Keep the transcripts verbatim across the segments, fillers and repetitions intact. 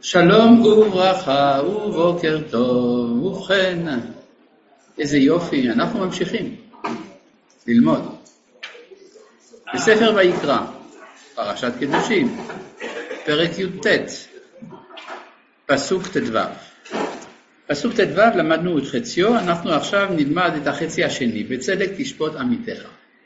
שלום וברכה ובוקר טוב, ובכן, איזה יופי, אנחנו ממשיכים ללמוד. בספר ויקרא, פרשת קדושים, פרק י"ט, פסוק ט"ו. פסוק ט"ו למדנו את חציו, אנחנו עכשיו נלמד את החצי השני, בצדק תשפוט עמיתך.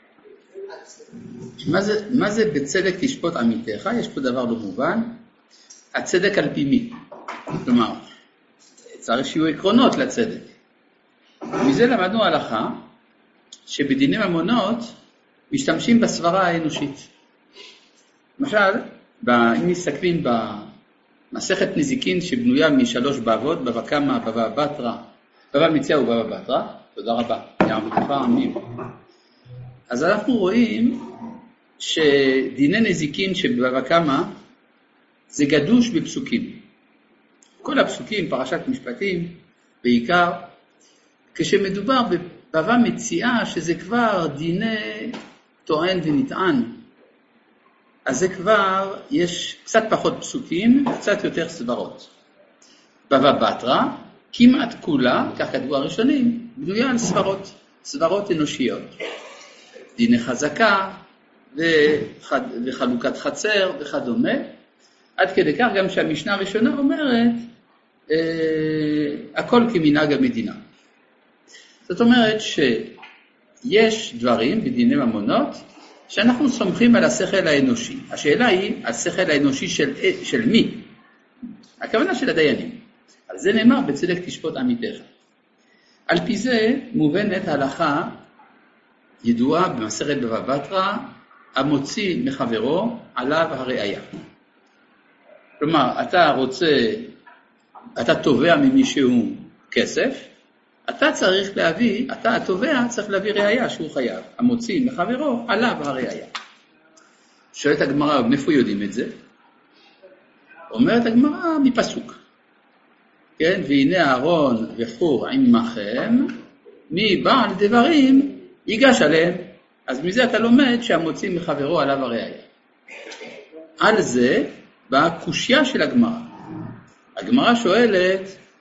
מה זה, מה זה בצדק תשפוט עמיתך? יש פה דבר לא מובן. הצדק על פי מי? כלומר, צריך שיהיו עקרונות לצדק. מזה למדנו הלכה שבדיני ממונות משתמשים בסברה האנושית. למשל, אם מסתכלים במסכת נזיקין שבנויה משלוש בבות, בבא קמא, בבא בתרא, בבא מציעא ובבא בתרא, תודה רבה, יעמדך עמים. אז אנחנו רואים שדיני נזיקין שבבא קמא זה גדוש בפסוקים. כל הפסוקים, פרשת משפטים, בעיקר, כשמדובר בבבא מציעא, שזה כבר דיני טוען ונטען, אז זה כבר, יש קצת פחות פסוקים, קצת יותר סברות. בבא בתרא, כמעט כולה, כך כתבו הראשונים, בנויה על סברות, סברות אנושיות. דיני חזקה, וחד, וחלוקת חצר וכדומה, עד כדי כך גם שהמשנה הראשונה אומרת, אה, הכל כמנהג המדינה. זאת אומרת שיש דברים בדיני ממונות, שאנחנו סומכים על השכל האנושי. השאלה היא, השכל האנושי של, של מי? הכוונה של הדיינים. על זה נאמר, בצדק תשפוט עמיתך. על פי זה מובנת ההלכה ידועה במסכת בבא בתרא, המוציא מחברו עליו הראיה. כלומר, אתה רוצה, אתה תובע ממישהו כסף, אתה צריך להביא, אתה התובע צריך להביא ראיה שהוא חייב. המוציא מחברו עליו הראיה. שואלת הגמרא, מאיפה יודעים את זה? אומרת הגמרא, מפסוק. כן, והנה אהרון וחור עמכם, מבעל דברים ייגש עליהם. אז מזה אתה לומד שהמוציא מחברו עליו הראיה. על זה באה קושיה של הגמרא. הגמרא שואלת,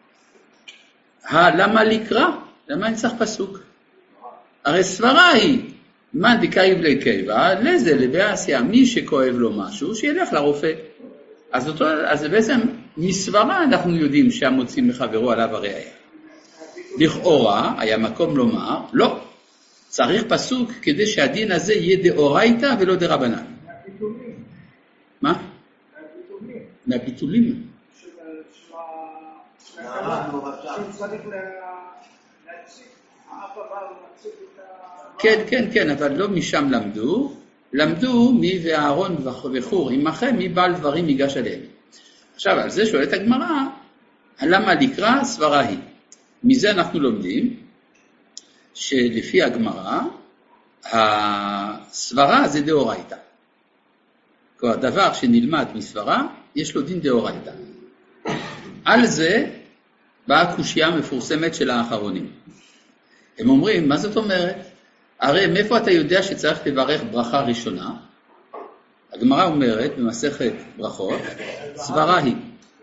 למה לקרוא? למה אני צריך פסוק? הרי סברה היא, מן דקאיב לקייבה, לזה לבעשיה, מי שכואב לו משהו, שילך לרופא. אז, אותו, אז בעצם מסברה אנחנו יודעים שהמוציא מחברו עליו הראיה. לכאורה היה מקום לומר, לא, צריך פסוק כדי שהדין הזה יהיה דאורייתא ולא דרבנן. מה? מהביטולים. כן, כן, כן, אבל לא משם למדו, למדו מי ואהרון וחור עמכם, מי בעל דברים ייגש עליהם. עכשיו, על זה שואלת הגמרא, למה לקרוא? סברה היא. מזה אנחנו לומדים, שלפי הגמרא, הסברה זה דאורייתא. כל הדבר שנלמד מסברה, יש לו דין דאורייתא. על זה באה הקושיה המפורסמת של האחרונים. הם אומרים, מה זאת אומרת? הרי מאיפה אתה יודע שצריך לברך ברכה ראשונה? הגמרא אומרת במסכת ברכות, סברה היא.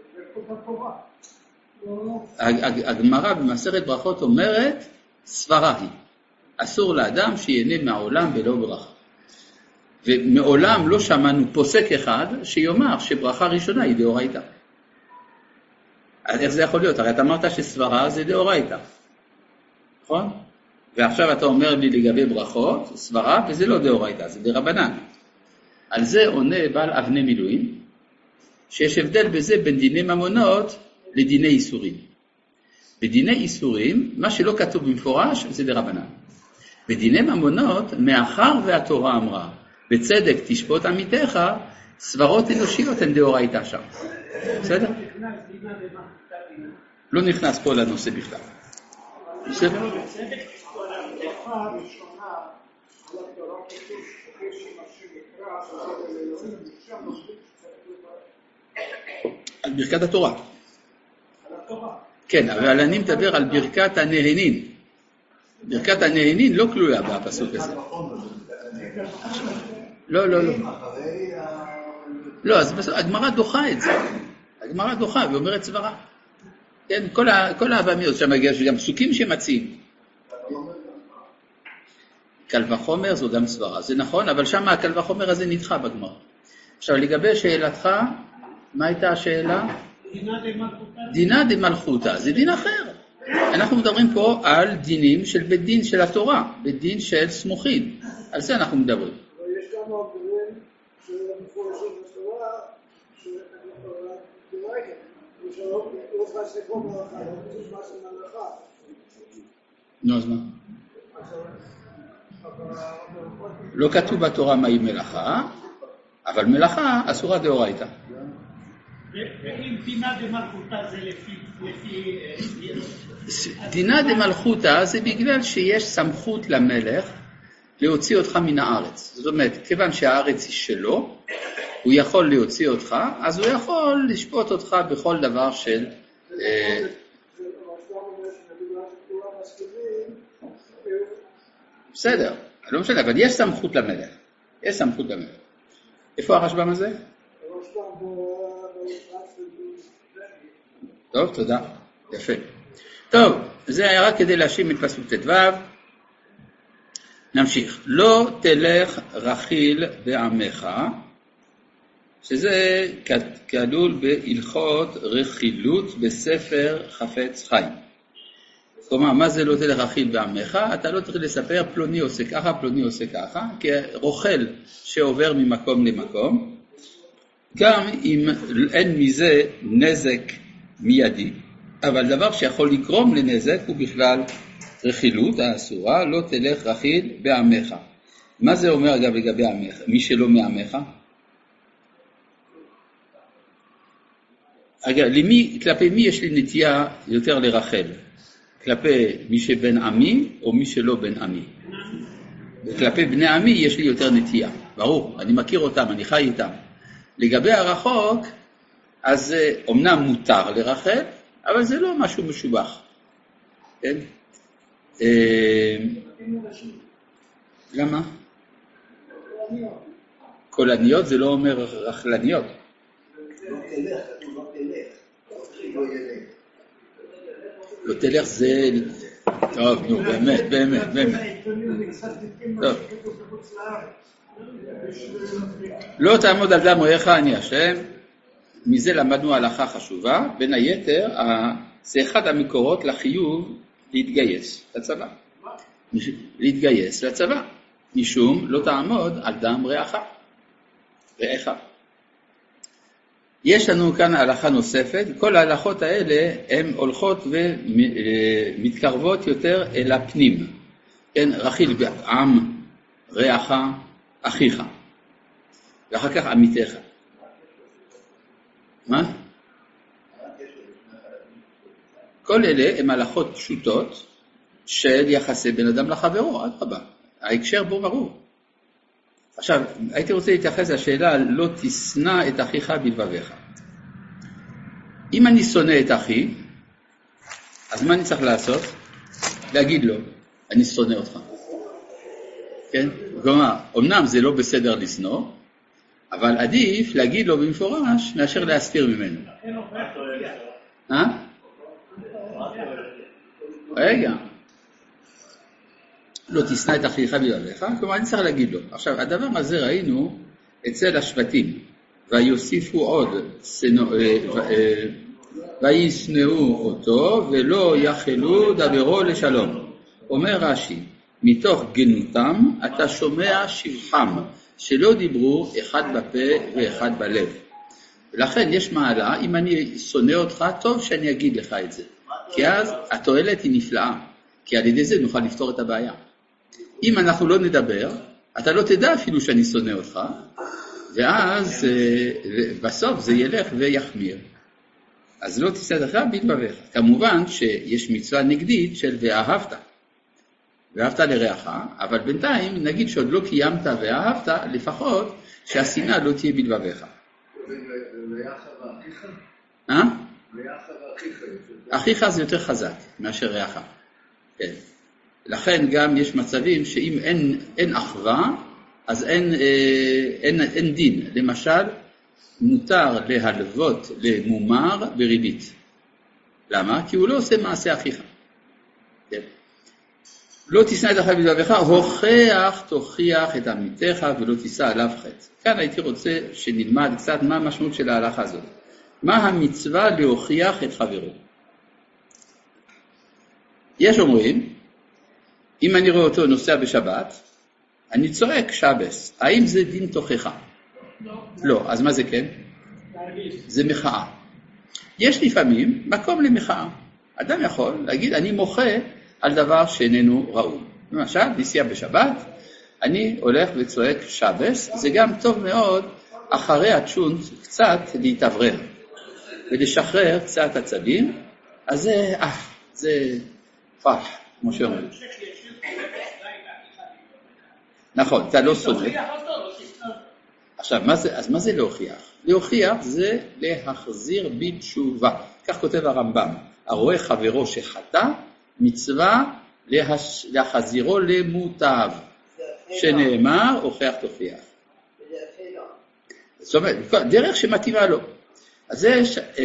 הגמרא במסכת ברכות אומרת, סברה היא. אסור לאדם שיהנה מהעולם בלא ברכה. ומעולם לא שמענו פוסק אחד שיאמר שברכה ראשונה היא דאורייתא. אז איך זה יכול להיות? הרי אתה אמרת שסברה זה דאורייתא. נכון? ועכשיו אתה אומר לי לגבי ברכות, סברה, וזה לא דאורייתא, זה דרבנן. על זה עונה בעל אבני מילואים, שיש הבדל בזה בין דיני ממונות לדיני איסורים. בדיני איסורים, מה שלא כתוב במפורש זה דרבנן. בדיני ממונות, מאחר והתורה אמרה, בצדק תשפוט עמיתך, סברות אנושיות הן דאורייתא שם. בסדר? לא נכנס פה לנושא בכלל. בסדר? על ברכת התורה. כן, אבל אני מדבר על ברכת הנהנין. ברכת הנהנין לא כלולה בפסוק הזה. לא, לא, לא. לא, אז הגמרא דוחה את זה. הגמרא דוחה ואומרת סברה. כן, כל, ה, כל האבמיות שם מגיע, שגם פסוקים שמציעים. קל וחומר זו גם סברה, זה נכון, אבל שם הקל וחומר הזה נדחה בגמרא. עכשיו לגבי שאלתך, מה הייתה השאלה? דינה דמלכותא, זה דין אחר. אנחנו מדברים פה על דינים של בית דין של התורה, בית דין של סמוכין. על זה אנחנו מדברים. אבל יש כמה דברים שמפורשים בתורה שדורייתא, ושלא תעשה כל מלאכה, לא תעשה מעשה מלאכה. נו, אז מה? לא כתוב בתורה מהי מלאכה, אבל מלאכה אסורה דאורייתא. ואם דינה דמלכותא זה לפי... דינה דמלכותא זה בגלל שיש סמכות למלך להוציא אותך מן הארץ. זאת אומרת, כיוון שהארץ היא שלו, הוא יכול להוציא אותך, אז הוא יכול לשפוט אותך בכל דבר של... בסדר, לא משנה, אבל יש סמכות למלך. יש סמכות למלך. איפה הרשב"ם הזה? טוב, תודה. יפה. טוב, זה היה רק כדי להשלים את פסוק ט"ו. נמשיך. לא תלך רכיל בעמך, שזה כלול בהלכות רכילות בספר חפץ חיים. כלומר, מה זה לא תלך רכיל בעמך? אתה לא צריך לספר פלוני עושה ככה, פלוני עושה ככה, כי רוכל שעובר ממקום למקום, גם אם אין מזה נזק מיידי, אבל דבר שיכול לגרום לנזק הוא בכלל רכילות האסורה, לא תלך רכיל בעמך. מה זה אומר אגב לגבי עמך? מי שלא מעמך? אגב, למי, כלפי מי יש לי נטייה יותר לרחל? כלפי מי שבן עמי או מי שלא בן עמי? וכלפי בני עמי יש לי יותר נטייה, ברור, אני מכיר אותם, אני חי איתם. לגבי הרחוק, אז אומנם מותר לרחל, אבל זה לא משהו משובח. כן? למה? קולניות זה לא אומר רחלניות. לא תלך, לא תלך, לא ילך. לא תלך זה... טוב, נו, באמת, באמת, באמת. טוב. לא תעמוד על דם אויך אני השם. מזה למדנו הלכה חשובה. בין היתר, זה אחד המקורות לחיוב להתגייס לצבא. להתגייס לצבא. משום לא תעמוד על דם רעך. רעך. יש לנו כאן הלכה נוספת, כל ההלכות האלה הן הולכות ומתקרבות יותר אל הפנים. כן, רכיל בעם, רעך, אחיך. ואחר כך עמיתך. מה? כל אלה הן הלכות פשוטות של יחסי בן אדם לחברו, עד רבה. ההקשר בו ברור. עכשיו, הייתי רוצה להתייחס לשאלה, לא תשנא את אחיך בלבביך. אם אני שונא את אחי, אז מה אני צריך לעשות? להגיד לו, אני שונא אותך. כן? כלומר, אמנם זה לא בסדר לשנוא, אבל עדיף להגיד לו במפורש, מאשר להסתיר ממנו. אה? רגע. לא תשנא את אחיך בלבביך, כלומר אני צריך להגיד לו. עכשיו, הדבר הזה ראינו אצל השבטים, ויוסיפו עוד, וישנאו אותו, ולא יחלו דברו לשלום. אומר רש"י, מתוך גנותם אתה שומע שבחם, שלא דיברו אחד בפה ואחד בלב. ולכן יש מעלה, אם אני שונא אותך, טוב שאני אגיד לך את זה. כי אז התועלת היא נפלאה, כי על ידי זה נוכל לפתור את הבעיה. אם אנחנו לא נדבר, אתה לא תדע אפילו שאני שונא אותך, ואז בסוף זה ילך ויחמיר. אז לא תשנא את אחיך בלבביך. כמובן שיש מצווה נגדית של ואהבת. ואהבת לרעך, אבל בינתיים נגיד שעוד לא קיימת ואהבת, לפחות שהשנאה לא תהיה בלבביך. רעך ואחיך? אה? רעך ואחיך. אחיך זה יותר חזק מאשר רעך. כן. לכן גם יש מצבים שאם אין, אין אחווה, אז אין, אין, אין דין. למשל, מותר להלוות למומר בריבית. למה? כי הוא לא עושה מעשה אחיך. כן. לא תשנא את אחיך בלבבך, הוכח תוכיח את עמיתך ולא תישא עליו חטא. כאן הייתי רוצה שנלמד קצת מה המשמעות של ההלכה הזאת. מה המצווה להוכיח את חברו? יש אומרים, אם אני רואה אותו נוסע בשבת, אני צועק שבס, האם זה דין תוכחה? לא. לא, אז מה זה כן? זה מחאה. יש לפעמים מקום למחאה. אדם יכול להגיד, אני מוחה על דבר שאיננו ראוי. למשל, נסיעה בשבת, אני הולך וצועק שבס, זה גם טוב מאוד אחרי הצ'ונט קצת להתאוורר ולשחרר קצת עצבים, אז זה, אה, זה פח, כמו שאומרים. נכון, אתה לא סודר. עכשיו, מה זה, אז מה זה להוכיח? להוכיח זה להחזיר בתשובה. כך כותב הרמב"ם, הרואה חברו שחטא, מצווה להש... להחזירו למוטב, שנאמר, הוכיח תוכיח. זאת אומרת, דרך שמתאימה לו. אז יש, אה,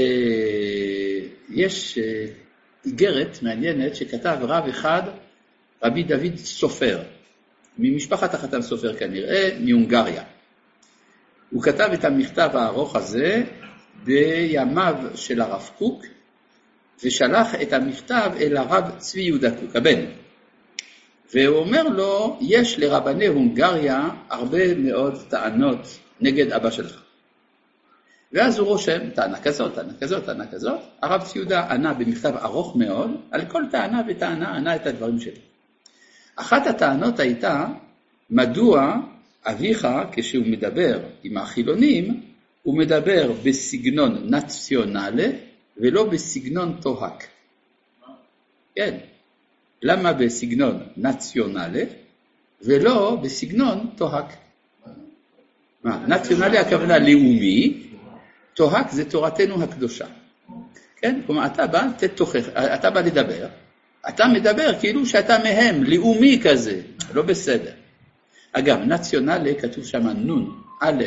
יש אה, איגרת מעניינת שכתב רב אחד, רבי דוד סופר, ממשפחת החתן סופר כנראה, מהונגריה. הוא כתב את המכתב הארוך הזה בימיו של הרב קוק, ושלח את המכתב אל הרב צבי יהודה קוק, הבן. והוא אומר לו, יש לרבני הונגריה הרבה מאוד טענות נגד אבא שלך. ואז הוא רושם, טענה כזאת, טענה כזאת, טענה כזאת. הרב צבי יהודה ענה במכתב ארוך מאוד, על כל טענה וטענה ענה את הדברים שלו. אחת הטענות הייתה, מדוע אביך, כשהוא מדבר עם החילונים, הוא מדבר בסגנון נציונלי, ולא בסגנון תוהק. כן. למה בסגנון נציונלי, ולא בסגנון תוהק? מה? נציונלי הכוונה לאומי, תוהק זה תורתנו הקדושה. כן? כלומר, אתה בא, תתוכח, אתה בא לדבר, אתה מדבר כאילו שאתה מהם, לאומי כזה, לא בסדר. אגב, נציונלי כתוב שם נון, א',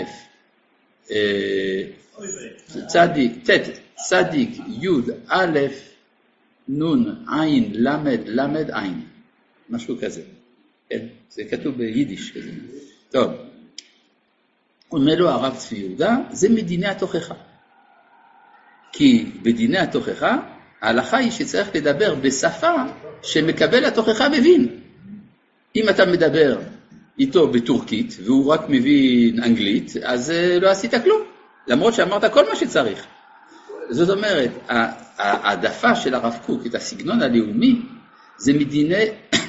צדיק, תת, צדיק, יוד, א', נון, עין, למד, למד, עין. משהו כזה. כן? זה כתוב ביידיש כזה. טוב. אומר לו הרב צבי יהודה, זה מדיני התוכחה. כי בדיני התוכחה, ההלכה היא שצריך לדבר בשפה שמקבל התוכחה מבין. אם אתה מדבר איתו בטורקית, והוא רק מבין אנגלית, אז לא עשית כלום. למרות שאמרת כל מה שצריך. זאת אומרת, העדפה של הרב קוק, את הסגנון הלאומי, זה מדיני,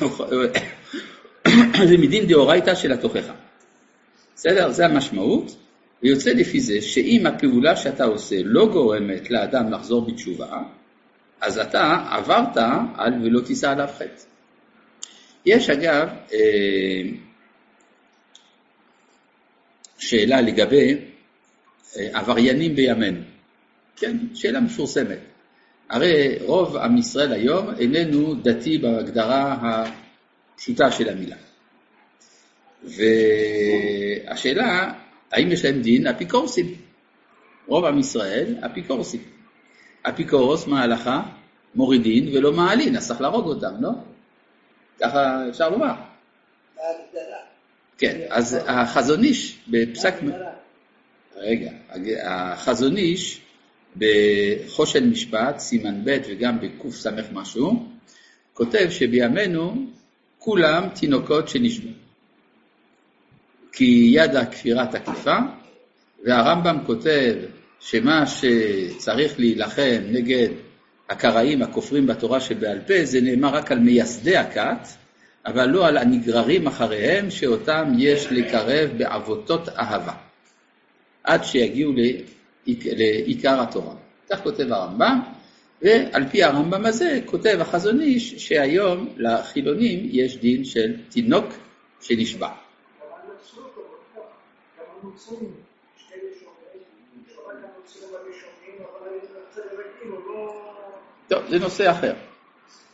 זה מדין דאורייתא של התוכחה. בסדר? זה המשמעות, ויוצא לפי זה שאם הפעולה שאתה עושה לא גורמת לאדם לחזור בתשובה, אז אתה עברת על ולא תישא עליו חטא. יש אגב שאלה לגבי עבריינים בימינו. כן, שאלה מפורסמת. הרי רוב עם ישראל היום איננו דתי בהגדרה הפשוטה של המילה. והשאלה, האם יש להם דין? אפיקורסים. רוב עם ישראל, אפיקורסים. אפיקורוס, מה ההלכה? מורידין ולא מעלין, אז צריך להרוג אותם, לא? ככה אפשר לומר. כן, אז החזון איש בפסק... רגע, החזון איש בחושן משפט, סימן ב' וגם בקוף סמך משהו, כותב שבימינו כולם תינוקות שנשבו. כי יד הכפירה תקיפה, והרמב"ם כותב שמה שצריך להילחם נגד הקראים הכופרים בתורה שבעל פה, זה נאמר רק על מייסדי הכת, אבל לא על הנגררים אחריהם, שאותם יש לקרב בעבותות אהבה, עד שיגיעו לעיקר התורה. כך כותב הרמב"ם, ועל פי הרמב"ם הזה כותב החזון איש שהיום לחילונים יש דין של תינוק שנשבע. טוב, זה נושא אחר.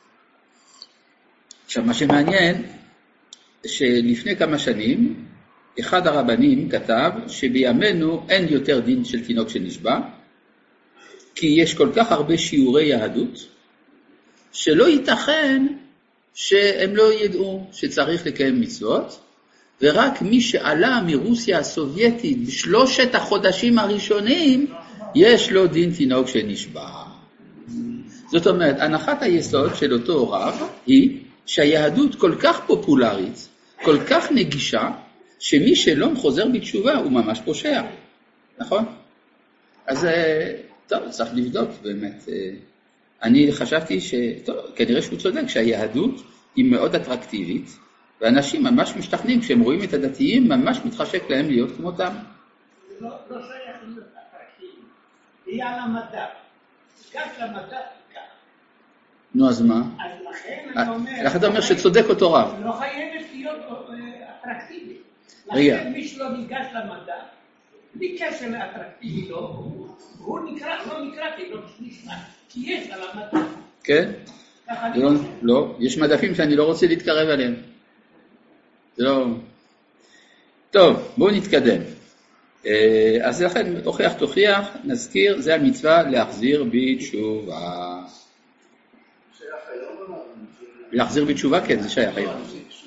עכשיו, מה שמעניין, שלפני כמה שנים אחד הרבנים כתב שבימינו אין יותר דין של תינוק שנשבע, כי יש כל כך הרבה שיעורי יהדות, שלא ייתכן שהם לא ידעו שצריך לקיים מצוות, ורק מי שעלה מרוסיה הסובייטית בשלושת החודשים הראשונים, יש לו דין תינוק שנשבע. זאת אומרת, הנחת היסוד של אותו רב היא שהיהדות כל כך פופולרית, כל כך נגישה, שמי שלא חוזר בתשובה הוא ממש פושע. נכון? אז טוב, צריך לבדוק באמת. אני חשבתי ש... טוב, כנראה שהוא צודק שהיהדות היא מאוד אטרקטיבית, ואנשים ממש משתכנעים, כשהם רואים את הדתיים, ממש מתחשק להם להיות כמותם. לא, לא שייך להיות אטרקטיבי. היא על המדע. כך למדע תיקח. נו, אז מה? אז לכן אני אומר... איך אתה אומר שצודק אותו רב? לא חייבת להיות אטרקטיבית. רגע. לכן מי שלא ניגש למדע, בלי קשר לאטרקטיבי לא, הוא נקרא, לא נקרא, כי לא נשמע, כי יש על המדע. כן? לא, לא, יש מדפים שאני לא רוצה להתקרב עליהם. זה לא... טוב, בואו נתקדם. אז לכן, הוכיח תוכיח, נזכיר, זה המצווה להחזיר בתשובה. שייך היום? להחזיר בתשובה, כן, זה שייך היום.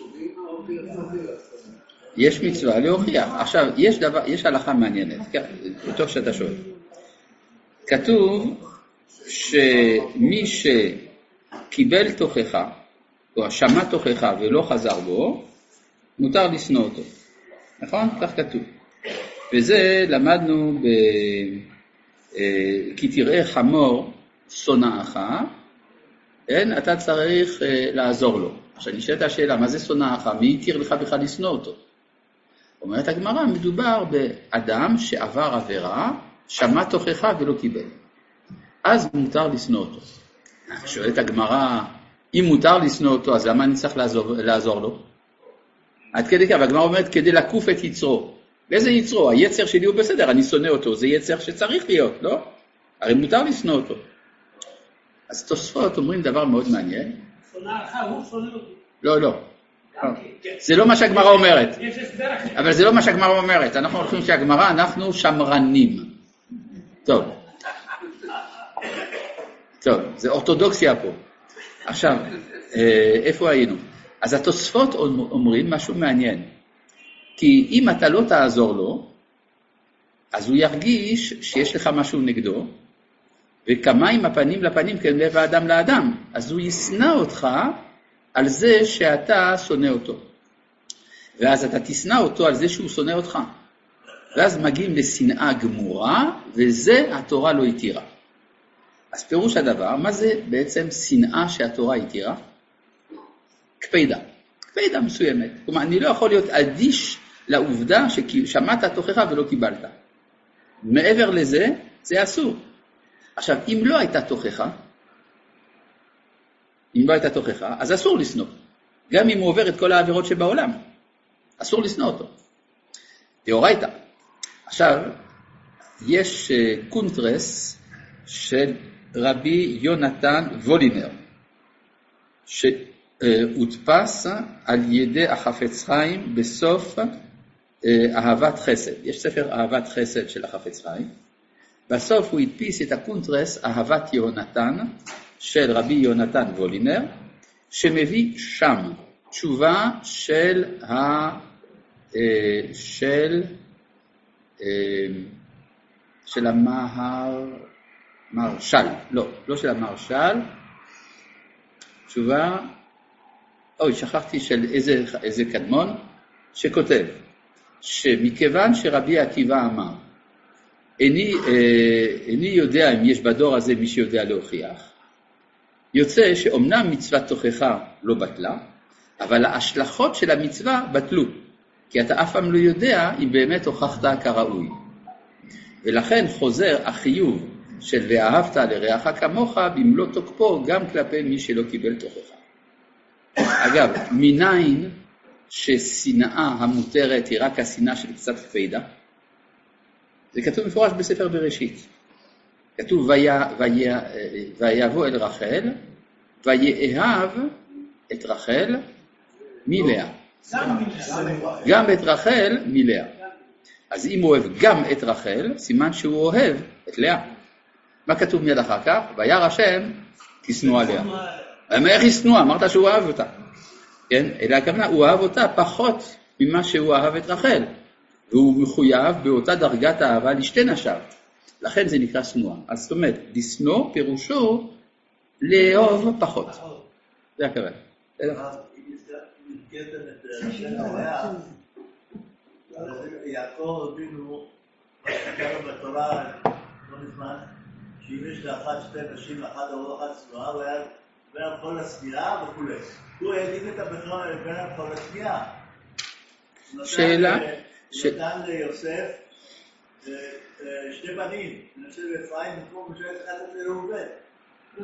יש מצווה להוכיח. עכשיו, יש דבר, יש הלכה מעניינת, טוב שאתה שואל. כתוב שמי שקיבל תוכחה, או שמע תוכחה ולא חזר בו, מותר לשנוא אותו. נכון? כך כתוב. וזה למדנו ב... כי תראה חמור שונאך, אין, אתה צריך לעזור לו. עכשיו נשאלת השאלה, מה זה שונאך? מי יתיר לך בכלל לשנוא אותו? אומרת הגמרא, מדובר באדם שעבר עבירה, שמע תוכחה ולא קיבל. אז מותר לשנוא אותו. שואלת הגמרא, אם מותר לשנוא אותו, אז למה אני צריך לעזור, לעזור לו? עד כדי כך, והגמרא אומרת, כדי לקוף את יצרו. ואיזה יצרו? היצר שלי הוא בסדר, אני שונא אותו, זה יצר שצריך להיות, לא? הרי מותר לשנוא אותו. אז תוספות אומרים דבר מאוד מעניין. שונאך הוא שונא אותי. לא, לא. זה לא מה שהגמרא אומרת. אבל זה לא מה שהגמרא אומרת. אנחנו הולכים שהגמרא, אנחנו שמרנים. טוב. טוב, זה אורתודוקסיה פה. עכשיו, איפה היינו? אז התוספות אומרים משהו מעניין. כי אם אתה לא תעזור לו, אז הוא ירגיש שיש לך משהו נגדו, וכמים הפנים לפנים כלב האדם לאדם. אז הוא ישנא אותך על זה שאתה שונא אותו. ואז אתה תשנא אותו על זה שהוא שונא אותך. ואז מגיעים לשנאה גמורה, וזה התורה לא התירה. אז פירוש הדבר, מה זה בעצם שנאה שהתורה התירה? קפידה. קפידה מסוימת. כלומר, אני לא יכול להיות אדיש לעובדה ששמעת תוכחה ולא קיבלת. מעבר לזה, זה אסור. עכשיו, אם לא הייתה תוכחה, אם לא הייתה תוכחה, אז אסור לשנוא. גם אם הוא עובר את כל העבירות שבעולם, אסור לשנוא אותו. דאורייתא. עכשיו, יש קונטרס של רבי יונתן וולינר, שהודפס על ידי החפץ חיים בסוף אהבת חסד. יש ספר אהבת חסד של החפץ חיים. בסוף הוא הדפיס את הקונטרס אהבת יונתן של רבי יונתן וולינר, שמביא שם תשובה של ה... של... של המהר... מרשל, לא, לא של המרשל, תשובה, אוי, שכחתי של איזה, איזה קדמון, שכותב, שמכיוון שרבי עקיבא אמר, איני, אה, איני יודע אם יש בדור הזה מי שיודע להוכיח, יוצא שאומנם מצוות תוכחה לא בטלה, אבל ההשלכות של המצווה בטלו, כי אתה אף פעם לא יודע אם באמת הוכחת כראוי. ולכן חוזר החיוב של ואהבת לרעך כמוך במלוא תוקפו גם כלפי מי שלא קיבל תוכחה. אגב, מניין ששנאה המותרת היא רק השנאה של קצת קפידה? זה כתוב מפורש בספר בראשית. כתוב ויבוא אל רחל ויאהב את רחל מלאה. גם מילה. גם את רחל מלאה. אז אם הוא אוהב גם את רחל, סימן שהוא אוהב את לאה. מה כתוב מיד אחר כך? וירא השם תשנוא עליה. מה איך היא שנואה? אמרת שהוא אהב אותה. כן? אלא הכוונה, הוא אהב אותה פחות ממה שהוא אהב את רחל. והוא מחויב באותה דרגת האהבה לשתי נשיו. לכן זה נקרא שנואה. אז זאת אומרת, לשנוא פירושו לאהוב פחות. זה הכוונה. אם הזכרתם את השם לאה, יעקב אבינו, מה שקראנו בתורה לא מזמן, שאם יש לאחת שתי נשים, לאחת או אחת שנואה, הוא היה בין כל השנאה וכו'. הוא העדיף את הבכורה בין כל השנאה. שאלה? הוא נתן ליוסף שתי בנים, מנשה ואפרים, במקום משל אחד את ראובן.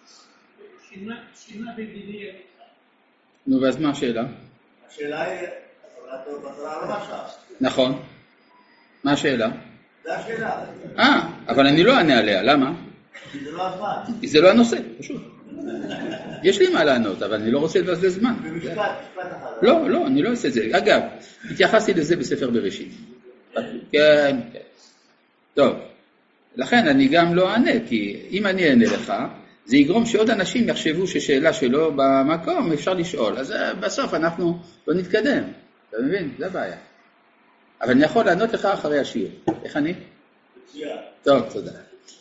שינה בגילי. נו, ואז מה השאלה? השאלה היא, בתורה לא משהו. נכון. מה השאלה? זה השאלה. אה, אבל אני לא אענה עליה, למה? כי זה לא הזמן. כי זה לא הנושא, פשוט. יש לי מה לענות, אבל אני לא רוצה לבזבז זמן. במשפט, משפט אחד. לא, לא, אני לא עושה את זה. אגב, התייחסתי לזה בספר בראשית. כן, כן. טוב, לכן אני גם לא אענה, כי אם אני אענה לך, זה יגרום שעוד אנשים יחשבו ששאלה שלו במקום אפשר לשאול. אז בסוף אנחנו לא נתקדם. אתה מבין? זה הבעיה. אבל אני יכול לענות לך אחרי השיר. איך אני? טוב, תודה.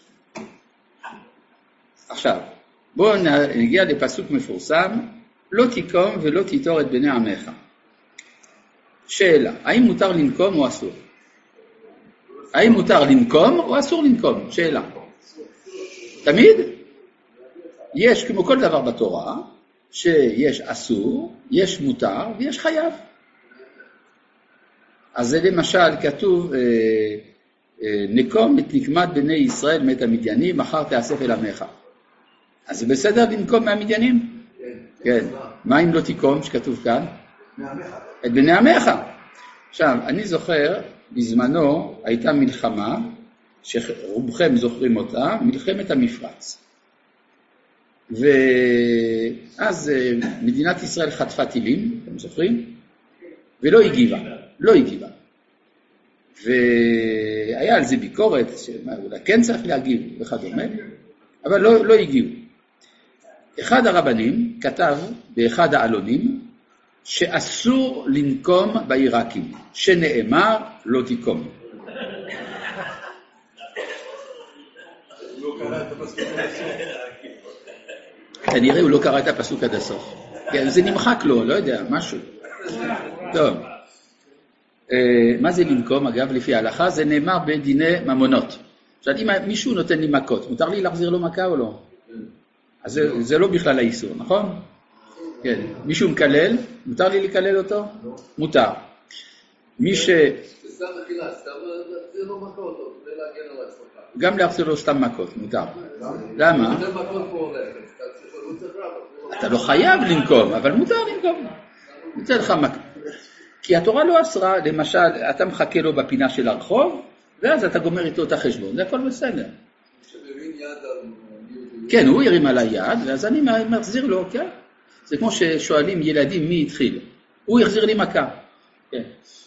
עכשיו, בואו נגיע לפסוק מפורסם, לא תיקום ולא תיטור את בני עמך. שאלה, האם מותר לנקום או אסור? האם מותר לנקום או אסור לנקום? שאלה. תמיד? יש כמו כל דבר בתורה, שיש אסור, יש מותר ויש חייב. אז זה למשל כתוב, אה, אה, נקום את נקמת בני ישראל מת המדיינים, מחר תאסף אל עמך. אז זה בסדר לנקום מהמדיינים? כן. כן. מה אם לא תיקום שכתוב כאן? את בני עמך. עכשיו, אני זוכר, בזמנו הייתה מלחמה, שרובכם זוכרים אותה, מלחמת המפרץ. ואז מדינת ישראל חטפה טילים, אתם זוכרים? ולא הגיבה, לא הגיבה. והיה על זה ביקורת, שאולי כן צריך להגיב וכדומה, אבל לא, לא הגיעו. אחד הרבנים כתב באחד העלונים, שאסור לנקום בעיראקים, שנאמר לא תיקום. כנראה הוא לא קרא את הפסוק עד הסוף. זה נמחק לו, לא יודע, משהו. טוב. מה זה לנקום? אגב, לפי ההלכה, זה נאמר בדיני ממונות. עכשיו, אם מישהו נותן לי מכות, מותר לי להחזיר לו מכה או לא? אז זה, זה לא בכלל האיסור, נכון? כן. מישהו מקלל, מותר לי לקלל אותו? מותר. מי ש... סתם מחילה, סתם להחזיר לו מכות, כדי להגן על עצמך. גם להחזיר לו סתם מכות, מותר. למה? זה מכות פה הולכת, אתה לא חייב לנקום, אבל מותר לנקום. נצא לך מכות. כי התורה לא אסרה, למשל, אתה מחכה לו בפינה של הרחוב, ואז אתה גומר איתו את החשבון, זה הכל בסדר. שמבין יד על... כן, הוא ירים על היד, ואז אני מחזיר לו, כן? זה כמו ששואלים ילדים מי התחיל. הוא יחזיר לי מכה. כן.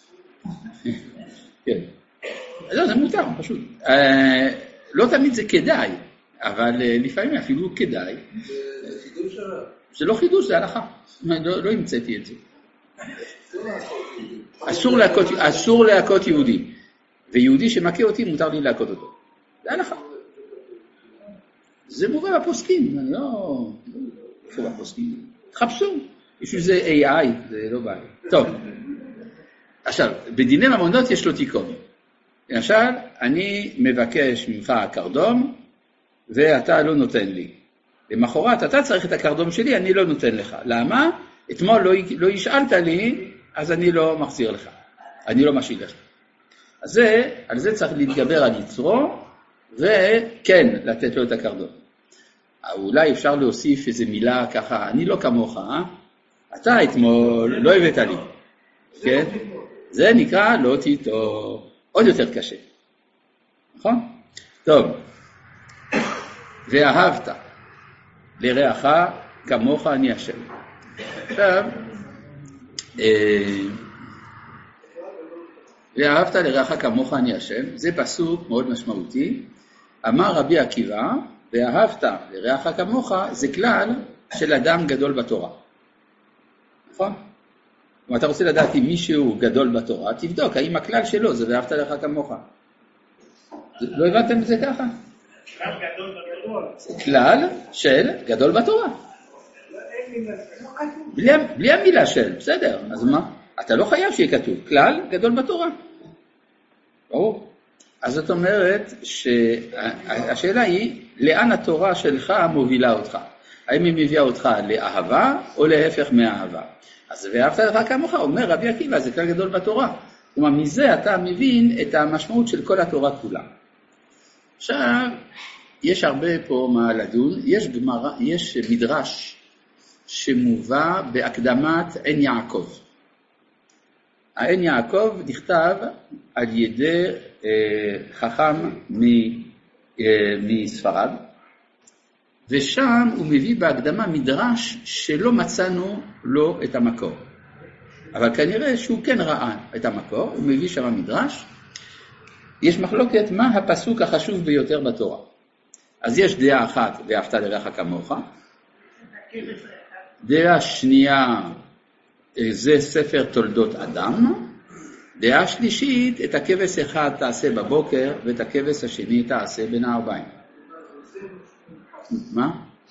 כן. לא, זה מותר, פשוט. לא תמיד זה כדאי, אבל לפעמים אפילו כדאי. זה חידוש הרב. זה לא חידוש, זה הלכה. לא המצאתי את זה. אסור להכות, אסור להכות יהודי. ויהודי שמכה אותי מותר לי להכות אותו. זה הלכה. זה מובא בפוסקים, אני לא... איפה בפוסקים? תחפשו. יש לזה איי איי, זה לא בעיה. טוב. עכשיו, בדיני ממונות יש לו תיקון. למשל, אני מבקש ממך קרדום, ואתה לא נותן לי. למחרת, אתה צריך את הקרדום שלי, אני לא נותן לך. למה? אתמול לא, לא השאלת לי, אז אני לא מחזיר לך. אני לא משאיל לך. אז זה, על זה צריך להתגבר על יצרו, וכן, לתת לו את הקרדום. אולי אפשר להוסיף איזו מילה ככה, אני לא כמוך, אה? אתה אתמול לא הבאת לי. כן? זה נקרא לא תיטור. עוד יותר קשה. נכון? טוב. ואהבת לרעך כמוך אני השם. עכשיו, ואהבת לרעך כמוך אני השם, זה פסוק מאוד משמעותי. אמר רבי עקיבא, ואהבת לרעך כמוך, זה כלל של אדם גדול בתורה. נכון? אם אתה רוצה לדעת אם מישהו גדול בתורה, תבדוק האם הכלל שלו זה ואהבת לרעך כמוך. לא הבנתם את זה ככה? כלל גדול בתורה. זה כלל של גדול בתורה. בלי, בלי המילה של, בסדר, אז מה? אתה לא חייב שיהיה כתוב, כלל גדול בתורה. ברור. אז זאת אומרת שהשאלה היא, לאן התורה שלך מובילה אותך? האם היא מביאה אותך לאהבה או להפך מאהבה? אז ואהבת לך כמוך, אומר רבי עקיבא, זה כלל גדול בתורה. כלומר, מזה אתה מבין את המשמעות של כל התורה כולה. עכשיו, יש הרבה פה מה לדון, יש, גמרא, יש מדרש שמובא בהקדמת עין יעקב. העין יעקב נכתב על ידי אה, חכם מ, אה, מספרד, ושם הוא מביא בהקדמה מדרש שלא מצאנו לו את המקור. אבל כנראה שהוא כן ראה את המקור, הוא מביא שם מדרש. יש מחלוקת מה הפסוק החשוב ביותר בתורה. אז יש דעה אחת, ואהבת לרעך כמוך. דעה שנייה, זה ספר תולדות אדם. דעה שלישית, את הכבש אחד תעשה בבוקר, ואת הכבש השני תעשה בין הארבעים. מה?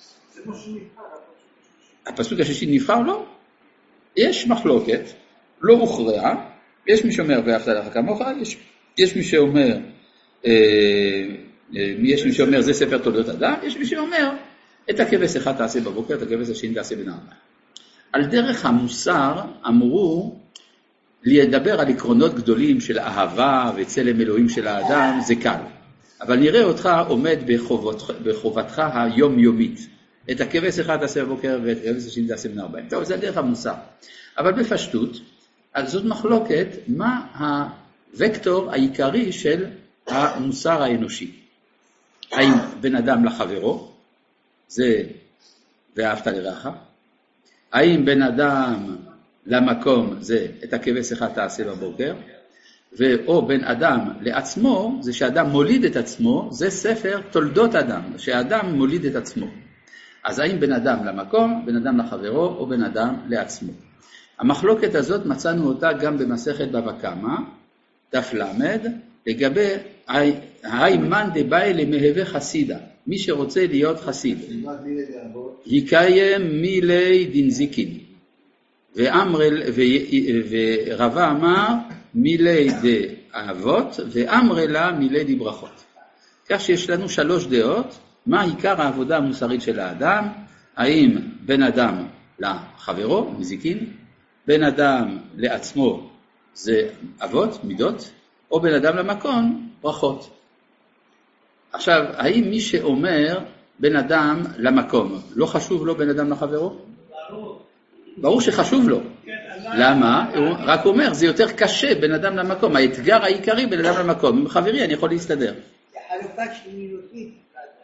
הפסוק השלישי נבחר לו? יש מחלוקת, לא הוכרעה. יש מי שאומר ואהבת לרעך כמוך, יש, יש מי שאומר, אה, אה, יש מי שאומר זה ספר תולדות אדם, יש מי שאומר את הכבש אחד תעשה בבוקר, את הכבש השני תעשה בין הארבעים. על דרך המוסר אמרו לדבר על עקרונות גדולים של אהבה וצלם אלוהים של האדם, זה קל. אבל נראה אותך עומד בחובתך, בחובתך היומיומית. את הכבש אחד תעשה בבוקר ואת הכבש השני תעשה בין הארבעים. טוב, זה על דרך המוסר. אבל בפשטות, אז זאת מחלוקת מה הוקטור העיקרי של המוסר האנושי. האם בן אדם לחברו, זה ואהבת לרעך? האם בן אדם למקום, זה את הכבש אחד תעשה בבוקר? או בן אדם לעצמו, זה שאדם מוליד את עצמו, זה ספר תולדות אדם, שאדם מוליד את עצמו. אז האם בן אדם למקום, בן אדם לחברו, או בן אדם לעצמו? המחלוקת הזאת מצאנו אותה גם במסכת בבא קמא, דף למד, לגבי האימן דבאי למהווה חסידה, מי שרוצה להיות חסיד. יקיים מילי דנזיקין, ורבה אמר מילי דאבות, ואמרה לה מילי דברכות. כך שיש לנו שלוש דעות, מה עיקר העבודה המוסרית של האדם, האם בן אדם לחברו, מזיקין, בן אדם לעצמו זה אבות, מידות, או בן אדם למקום, ברכות. עכשיו, האם מי שאומר בן אדם למקום, לא חשוב לו בן אדם לחברו? ברור. ברור שחשוב לו. כן, למה? הוא רק אומר, זה יותר קשה בן אדם למקום, האתגר העיקרי בן אדם למקום. עם חברי אני יכול להסתדר. זה חלוקה שרירותית.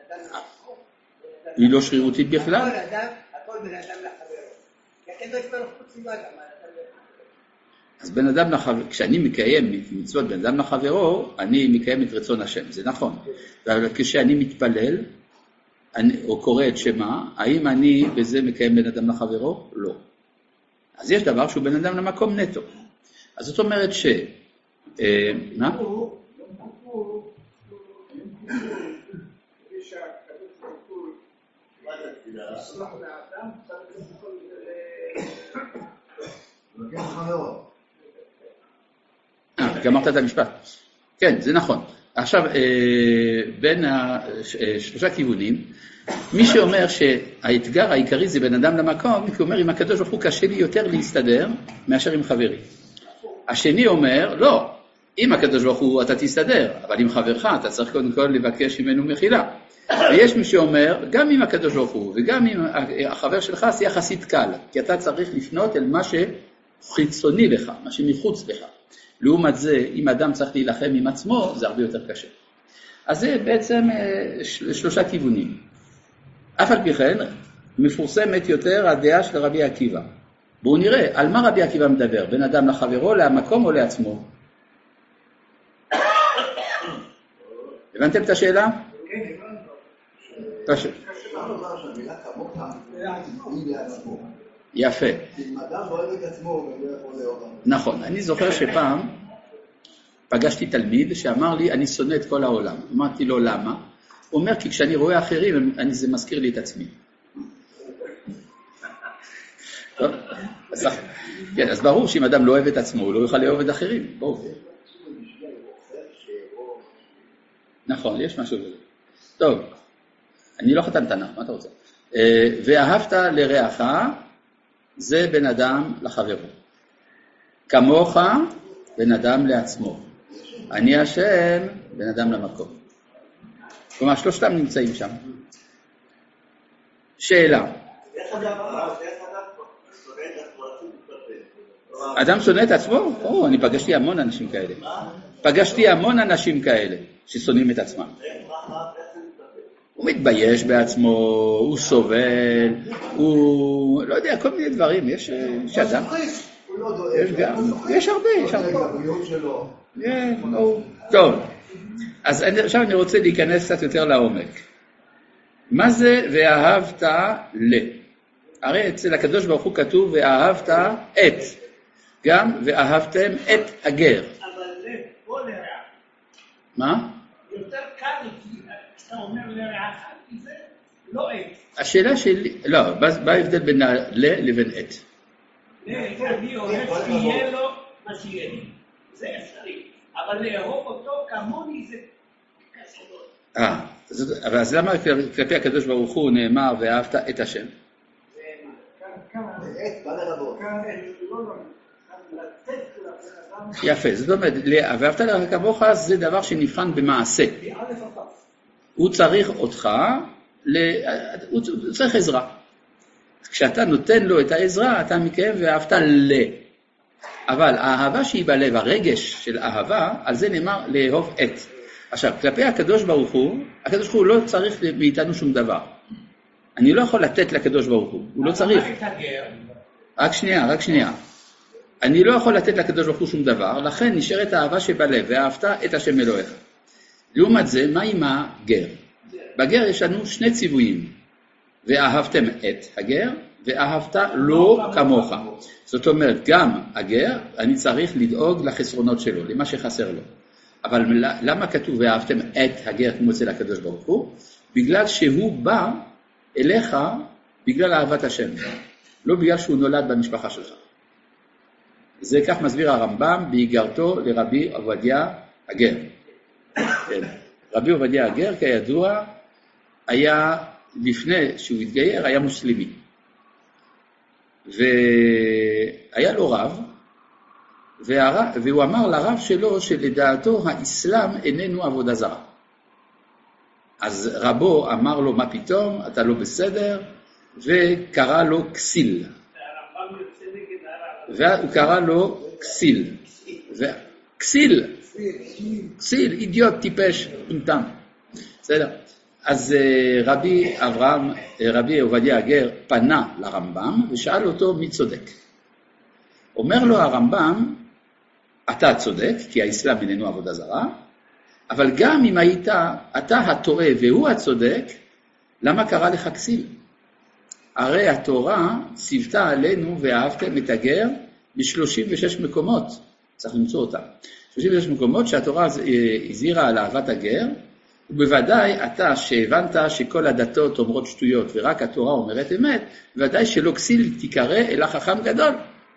היא לא שרירותית בכלל? הכל אדם, הכל בן אדם לחברו. הקדוש ברוך הוא ציווה גם על אדם לחברו. אז בן אדם לחברו, כשאני מקיים מצוות בן אדם לחברו, אני מקיים את רצון השם, זה נכון. אבל כשאני מתפלל, אני, או קורא את שמה, האם אני בזה מקיים בן אדם לחברו? לא. אז יש דבר שהוא בן אדם למקום נטו. אז זאת אומרת ש... אה, מה? אה, גמרת את המשפט. כן, זה נכון. עכשיו, בין השלושה כיוונים, מי שאומר שהאתגר העיקרי זה בן אדם למקום, כי הוא אומר, אם הקדוש ברוך הוא קשה לי יותר להסתדר מאשר עם חברי. השני אומר, לא, אם הקדוש ברוך הוא אתה תסתדר, אבל עם חברך אתה צריך קודם כל לבקש ממנו מחילה. ויש מי שאומר, גם עם הקדוש ברוך הוא וגם עם החבר שלך זה יחסית קל, כי אתה צריך לפנות אל מה שחיצוני לך, מה שמחוץ לך. לעומת זה, אם אדם צריך להילחם עם עצמו, זה הרבה יותר קשה. אז זה בעצם שלושה כיוונים. אף על פי כן, מפורסמת יותר הדעה של רבי עקיבא. בואו נראה, על מה רבי עקיבא מדבר? בין אדם לחברו, למקום או לעצמו? הבנתם את השאלה? כן, הבנתי. פשוט. שהמילה כמוך היא לעצמו. יפה. אם אדם לא אוהב את עצמו, הוא לא יכול לאהוב. נכון, אני זוכר שפעם פגשתי תלמיד שאמר לי, אני שונא את כל העולם. אמרתי לו, למה? הוא אומר, כי כשאני רואה אחרים, אני, זה מזכיר לי את עצמי. טוב, אז, כן, אז ברור שאם אדם לא אוהב את עצמו, הוא לא יוכל לאהוב את אחרים. בואו. נכון, יש משהו בזה. טוב, אני לא חתן תנ"ך, מה אתה רוצה? ואהבת לרעך, זה בן אדם לחברו. כמוך, בן אדם לעצמו. אני השם, בן אדם למקום. כלומר, שלושתם נמצאים שם. שאלה. איך אדם שונא את עצמו? אדם שונא את עצמו? או, אני פגשתי המון אנשים כאלה. פגשתי המון אנשים כאלה ששונאים את עצמם. הוא מתבייש בעצמו, הוא סובל, הוא לא יודע, כל מיני דברים. יש אדם. יש גם, יש הרבה, יש הרבה. טוב, אז עכשיו אני רוצה להיכנס קצת יותר לעומק. מה זה ואהבת ל? הרי אצל הקדוש ברוך הוא כתוב ואהבת את. גם ואהבתם את הגר. אבל זה פה לרע. מה? יותר קל לי, כשאתה אומר לרעך, כי זה לא את. השאלה שלי, לא, מה ההבדל בין ל לבין את? אני אוהב שיהיה לו מה שיהיה לי. זה אפשרי. אבל לאהוב אותו כמוני זה קשה מאוד. אה, אז למה כלפי הקדוש ברוך הוא נאמר ואהבת את השם? יפה, זאת אומרת, ואהבת לרעך כמוך זה דבר שנבחן במעשה. הוא צריך אותך, הוא צריך עזרה. כשאתה נותן לו את העזרה, אתה מקיים ואהבת ל. אבל האהבה שהיא בלב, הרגש של אהבה, על זה נאמר לאהוב את. עכשיו, כלפי הקדוש ברוך הוא, הקדוש ברוך הוא לא צריך מאיתנו שום דבר. אני לא יכול לתת לקדוש ברוך הוא, הוא לא צריך. רק שנייה, רק שנייה. אני לא יכול לתת לקדוש ברוך הוא שום דבר, לכן נשארת האהבה שבלב, ואהבת את השם אלוהיך. לעומת זה, מה עם הגר? בגר יש לנו שני ציוויים. ואהבתם את הגר, ואהבת לא כמוך. זאת אומרת, גם הגר, אני צריך לדאוג לחסרונות שלו, למה שחסר לו. אבל למה כתוב ואהבתם את הגר כמו אצל הקדוש ברוך הוא? בגלל שהוא בא אליך בגלל אהבת השם, לא בגלל שהוא נולד במשפחה שלך. זה כך מסביר הרמב"ם בהיגרתו לרבי עובדיה הגר. רבי עובדיה הגר, כידוע, היה לפני שהוא התגייר, היה מוסלמי. והיה לו רב, והוא אמר לרב שלו שלדעתו האסלאם איננו עבודה זרה. אז רבו אמר לו, מה פתאום, אתה לא בסדר, וקרא לו כסיל. והוא קרא לו כסיל. כסיל, כסיל, אידיוט, טיפש, פונטם. בסדר. אז רבי אברהם, רבי עובדיה הגר פנה לרמב"ם ושאל אותו מי צודק. אומר לו הרמב"ם, אתה צודק, כי האסלאם איננו עבודה זרה, אבל גם אם היית, אתה הטועה והוא הצודק, למה קרא לך כסיל? הרי התורה ציוותה עלינו ואהבתם את הגר ב-שלושים ושש מקומות, צריך למצוא אותם. שלושים ושש מקומות שהתורה הזהירה על אהבת הגר, ובוודאי אתה שהבנת שכל הדתות אומרות שטויות ורק התורה אומרת אמת, בוודאי שלא כסיל תיקרא אלא חכם גדול.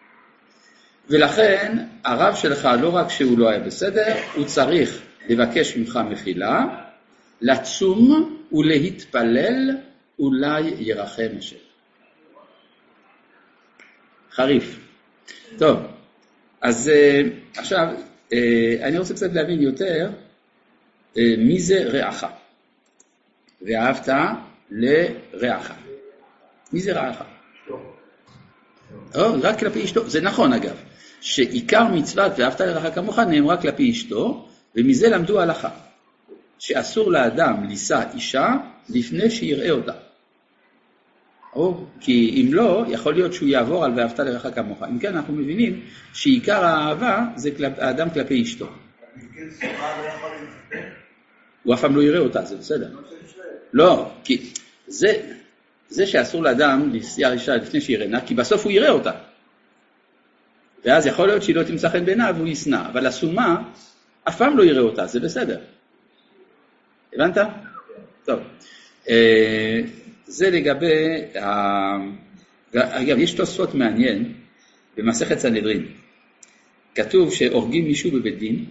ולכן הרב שלך לא רק שהוא לא היה בסדר, הוא צריך לבקש ממך מחילה, לצום ולהתפלל, אולי ירחם השם. חריף. טוב, אז עכשיו אני רוצה קצת להבין יותר מי זה רעך. ואהבת לרעך. מי זה רעך? או, רק כלפי אשתו. זה נכון אגב, שעיקר מצוות ואהבת לרעך כמוך נאמרה כלפי אשתו, ומזה למדו הלכה, שאסור לאדם לישא אישה לפני שיראה אותה. או, כי אם לא, יכול להיות שהוא יעבור על ואהבת לרעך כמוך. אם כן, אנחנו מבינים שעיקר האהבה זה כלפ, האדם כלפי אשתו. הוא אף פעם לא יראה אותה, זה בסדר. לא, כי זה, זה שאסור לאדם להסיע אישה לפני שיראנה, כי בסוף הוא יראה אותה. ואז יכול להיות שהיא לא תמצא חן בעיניו והוא ישנא, אבל הסומה אף פעם לא יראה אותה, זה בסדר. הבנת? טוב. זה לגבי, אגב, יש תוספות מעניין במסכת סנהדרין. כתוב שהורגים מישהו בבית דין,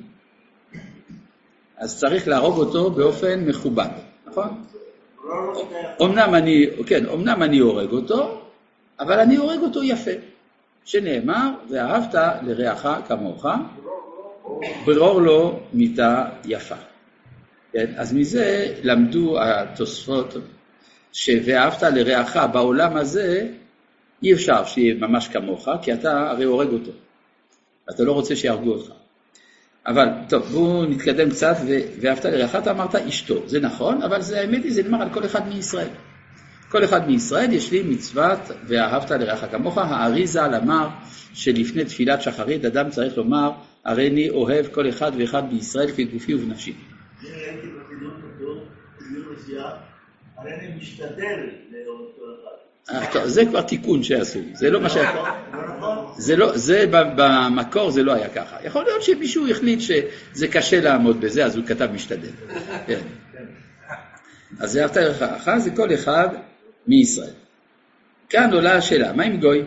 אז צריך להרוג אותו באופן מכובד, נכון? אומנם אני, כן, אומנם אני הורג אותו, אבל אני הורג אותו יפה. שנאמר, ואהבת לרעך כמוך, ברור לו מיתה יפה. כן? אז מזה למדו התוספות, שוואהבת לרעך בעולם הזה, אי אפשר שיהיה ממש כמוך, כי אתה הרי הורג אותו. אתה לא רוצה שיהרגו אותך. אבל, טוב, בואו נתקדם קצת, ואהבת לרעך, אתה אמרת אשתו. זה נכון, אבל זה, האמת היא, זה נאמר על כל אחד מישראל. כל אחד מישראל יש לי מצוות ואהבת לרעך כמוך. האריזה אמר שלפני תפילת שחרית אדם צריך לומר, הרי אני אוהב כל אחד ואחד בישראל כגופי ובנפשי. אני ראיתי בחידון כתוב, חידון מסוים, הרי אני משתדל לאהוב כל אחד. זה כבר תיקון שעשו, זה לא מה ש... זה לא, זה במקור זה לא היה ככה. יכול להיות שמישהו החליט שזה קשה לעמוד בזה, אז הוא כתב משתדל. כן. אז ואהבת לרעך זה כל אחד מישראל. כאן עולה השאלה, מה עם גוי?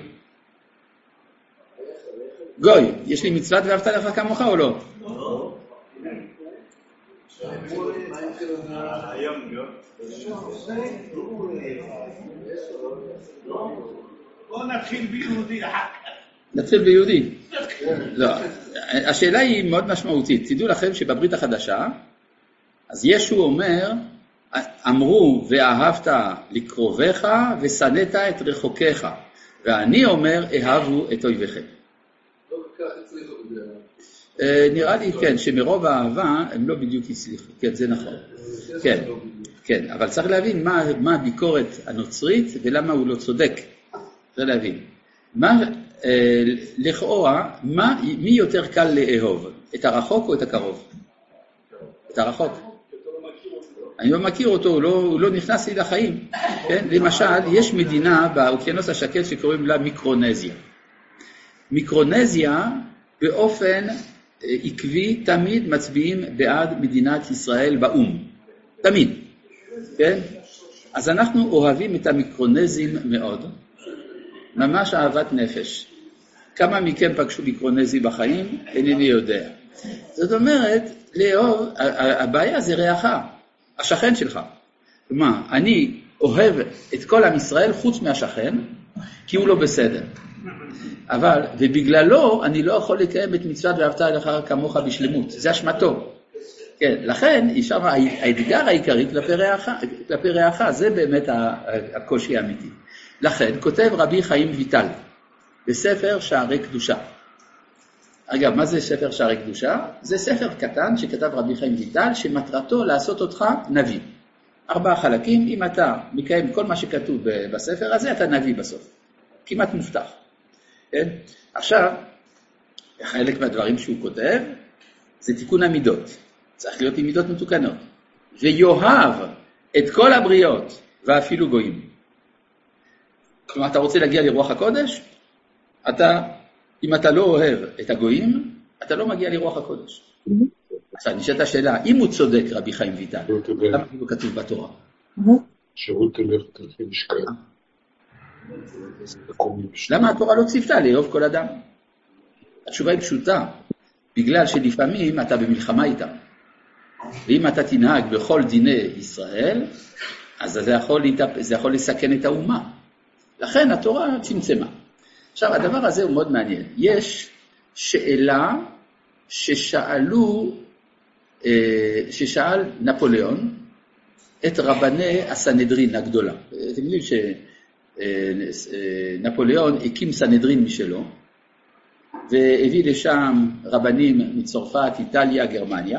גוי, יש לי מצוות ואהבת לרעך כמוך או לא? לא. בואו נתחיל ביהודי אחר כך. נתחיל ביהודי? לא. השאלה היא מאוד משמעותית. תדעו לכם שבברית החדשה, אז ישו אומר, אמרו ואהבת לקרוביך ושנאת את רחוקיך, ואני אומר אהבו את אויביכם. לא כך הצליחו בזה. נראה לי כן, שמרוב האהבה הם לא בדיוק הצליחו, כן, זה נכון. כן, כן, אבל צריך להבין מה, מה הביקורת הנוצרית ולמה הוא לא צודק. צריך להבין. מה, אה, לכאורה, מה, מי יותר קל לאהוב? את הרחוק או את הקרוב? את הרחוק. אני לא מכיר אותו, הוא לא, הוא לא נכנס לי לחיים. כן? למשל, יש מדינה באוקיינוס השקט שקוראים לה מיקרונזיה. מיקרונזיה באופן עקבי תמיד מצביעים בעד מדינת ישראל באום. תמיד. כן? אז אנחנו אוהבים את המיקרונזים מאוד. ממש אהבת נפש. כמה מכם פגשו מיקרונזי בחיים? אינני יודע. זאת אומרת, לאהוב, הבעיה זה רעך, השכן שלך. כלומר, אני אוהב את כל עם ישראל חוץ מהשכן, כי הוא לא בסדר. אבל, ובגללו, אני לא יכול לקיים את מצוות ואהבת לרעך כמוך בשלמות. זה אשמתו. כן, לכן, ישר, האתגר העיקרי כלפי רעך, כלפי רעך, זה באמת הקושי האמיתי. לכן, כותב רבי חיים ויטל, בספר שערי קדושה. אגב, מה זה ספר שערי קדושה? זה ספר קטן שכתב רבי חיים ויטל, שמטרתו לעשות אותך נביא. ארבעה חלקים, אם אתה מקיים כל מה שכתוב בספר הזה, אתה נביא בסוף. כמעט מובטח. כן? עכשיו, חלק מהדברים שהוא כותב, זה תיקון המידות. צריך להיות עם מידות מתוקנות. ויאהב את כל הבריות, ואפילו גויים. כלומר, אתה רוצה להגיע לרוח הקודש? אתה, אם אתה לא אוהב את הגויים, אתה לא מגיע לרוח הקודש. עכשיו, נשאלת השאלה, אם הוא צודק רבי חיים ויטל, למה הוא כתוב בתורה? שירות תלך תלכי משקל. למה התורה לא ציוותה לאהוב כל אדם? התשובה היא פשוטה, בגלל שלפעמים אתה במלחמה איתם. ואם אתה תנהג בכל דיני ישראל, אז זה יכול, זה יכול לסכן את האומה. לכן התורה צמצמה. עכשיו, הדבר הזה הוא מאוד מעניין. יש שאלה ששאלו, ששאל נפוליאון את רבני הסנהדרין הגדולה. אתם יודעים שנפוליאון הקים סנהדרין משלו, והביא לשם רבנים מצרפת, איטליה, גרמניה,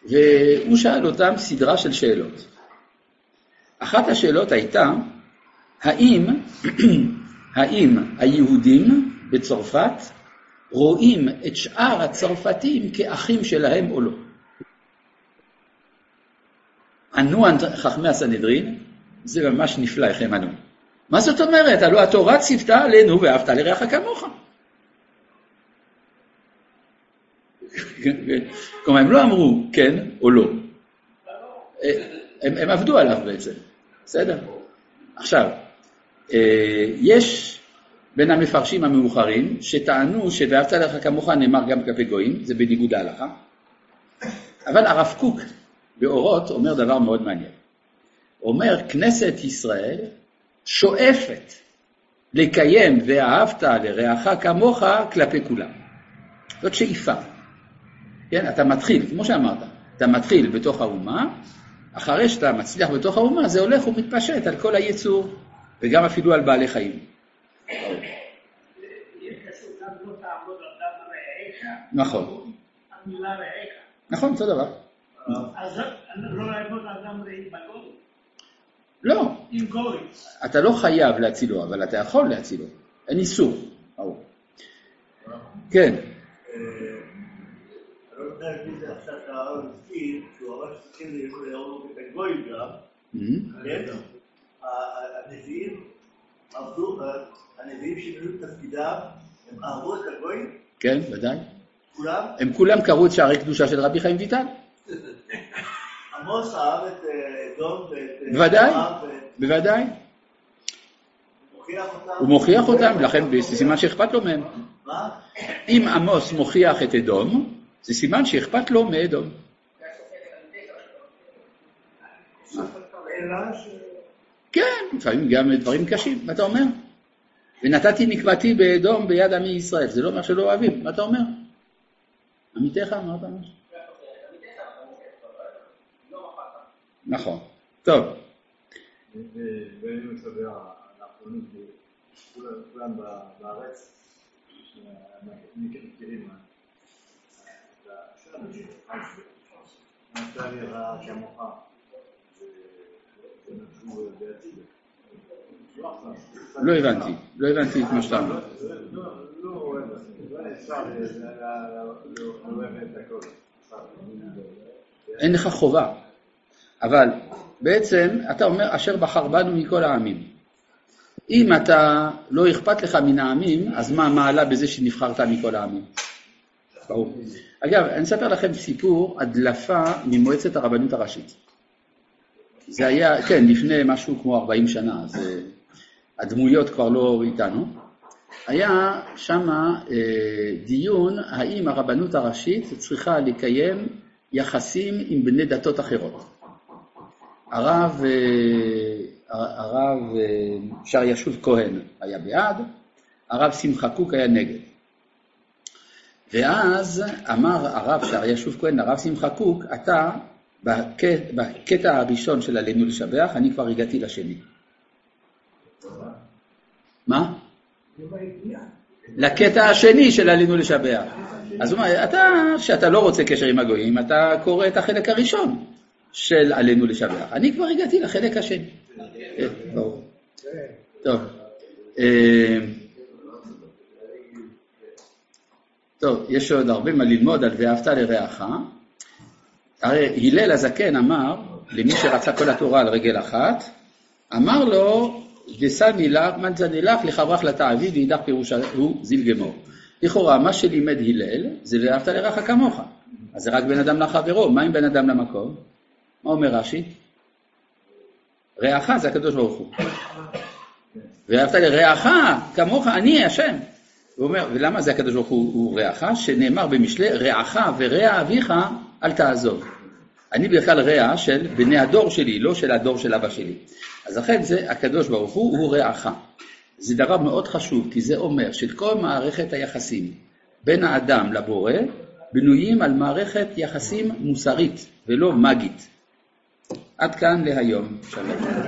והוא שאל אותם סדרה של שאלות. אחת השאלות הייתה, האם, האם היהודים בצרפת רואים את שאר הצרפתים כאחים שלהם או לא? ענו חכמי הסנהדרין, זה ממש נפלא איך הם ענו. מה זאת אומרת? הלוא התורה ציוותה עלינו ואהבת לרעך כמוך. כלומר, הם לא אמרו כן או לא. הם, הם עבדו עליו בעצם. בסדר? עכשיו, יש בין המפרשים המאוחרים שטענו שוואהבת לרעך כמוך נאמר גם כלפי גויים, זה בניגוד להלכה. אבל הרב קוק באורות אומר דבר מאוד מעניין. אומר, כנסת ישראל שואפת לקיים ואהבת לרעך כמוך כלפי כולם. זאת שאיפה. כן, אתה מתחיל, כמו שאמרת, אתה מתחיל בתוך האומה, אחרי שאתה מצליח בתוך האומה, זה הולך ומתפשט על כל היצור, וגם אפילו על בעלי חיים. יש קשור גם לא תעמוד אדם רעך. נכון. המילה רעך. נכון, אותו דבר. אז לא לעבוד אדם רעי בגוי. לא. עם גוי. אתה לא חייב להצילו, אבל אתה יכול להצילו. אין איסור. כן. אני לא יודע להגיד זה עכשיו שהרב הזכיר, שהוא אמר שצריכים להראות את הגוי גם, כן? הנביאים עבדו, הנביאים שמילאו את תפקידם, הם אהבו את הגוי? כן, ודאי. כולם? הם כולם קראו את שערי קדושה של רבי חיים ויטל. עמוס אהב את אדום ואת... בוודאי, בוודאי. הוא מוכיח אותם, לכן זה סימן שאכפת לו מהם. מה? אם עמוס מוכיח את אדום, זה סימן שאכפת לו מאדום. כן, לפעמים גם דברים קשים, מה אתה אומר? ונתתי נקבתי באדום ביד עמי ישראל, זה לא אומר שלא אוהבים, מה אתה אומר? עמיתך, מה אתה אומר? נכון, טוב. ואני מסדר, האחרונים, כולם בארץ, מכירים את השאלה, אתה נראה כמוך, זה משהו בעתיד. לא הבנתי, לא הבנתי את מה שאתה אומר. לא, לא, אפשר לאוהב את הכל. אין לך חובה. אבל בעצם אתה אומר אשר בחר בנו מכל העמים. אם אתה לא אכפת לך מן העמים, אז מה מעלה בזה שנבחרת מכל העמים? ברור. אגב, אני אספר לכם סיפור הדלפה ממועצת הרבנות הראשית. זה היה, כן, לפני משהו כמו ארבעים שנה, אז הדמויות כבר לא איתנו. היה שמה אה, דיון האם הרבנות הראשית צריכה לקיים יחסים עם בני דתות אחרות. הרב, הרב שר ישוב כהן היה בעד, הרב שמחה קוק היה נגד. ואז אמר הרב שר ישוב כהן, הרב שמחה קוק, אתה בקטע הראשון של עלינו לשבח, אני כבר הגעתי לשני. מה? לקטע השני של עלינו לשבח. אז הוא אומר, אתה, שאתה לא רוצה קשר עם הגויים, אתה קורא את החלק הראשון של עלינו לשבח. אני כבר הגעתי לחלק השני. ברור. טוב. טוב, יש עוד הרבה מה ללמוד על ואהבת לרעך. הרי הלל הזקן אמר, למי שרצה כל התורה על רגל אחת, אמר לו, דסני לך, מנזני לך, לחברך לתעביד, וידח פירוש הוא זיל גמור. לכאורה, מה שלימד הלל, זה ואהבת לרעך כמוך. אז זה רק בן אדם לחברו. מה עם בן אדם למקום? מה אומר רש"י? רעך זה הקדוש ברוך הוא. ואהבת לרעך כמוך, אני השם. הוא אומר, ולמה זה הקדוש ברוך הוא, הוא רעך? שנאמר במשלי, רעך ורע אביך אל תעזוב. אני בכלל רע של בני הדור שלי, לא של הדור של אבא שלי. אז לכן זה הקדוש ברוך הוא, הוא רעך. זה דבר מאוד חשוב, כי זה אומר שכל מערכת היחסים בין האדם לבורא, בנויים על מערכת יחסים מוסרית ולא מגית. עד כאן להיום. שלום.